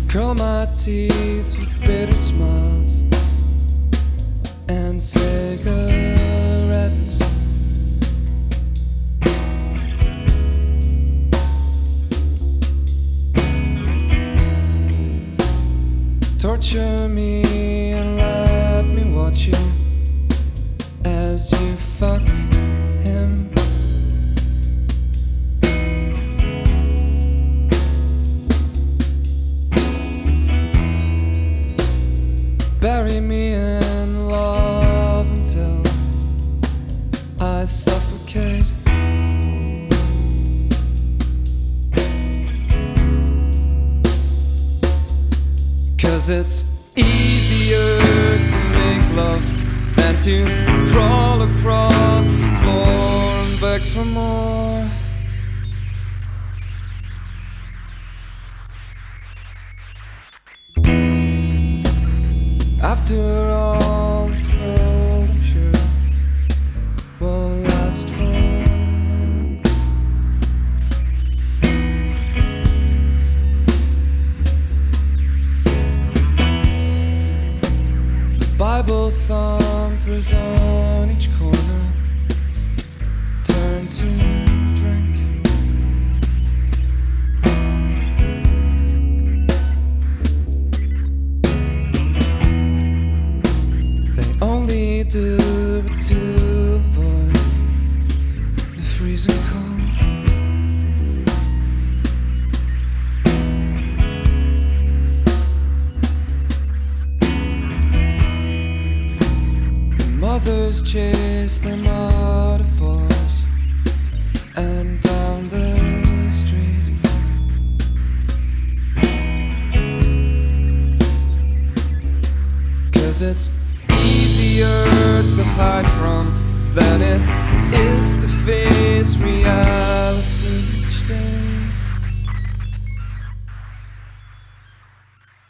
Curl my teeth with bitter smiles and cigarettes. Torture me and let me watch you as you fuck him. Bury me in love until I suffocate. Cause it's easier to make love than to crawl across the floor and beg for more. After all this cold, I'm sure won't last for long. The Bible thumpers on each corner turn to drink. Only do it to avoid the freezing cold. The mothers chase them out of bars and down the street. Cause it's easier to hide from than it is to face reality each day.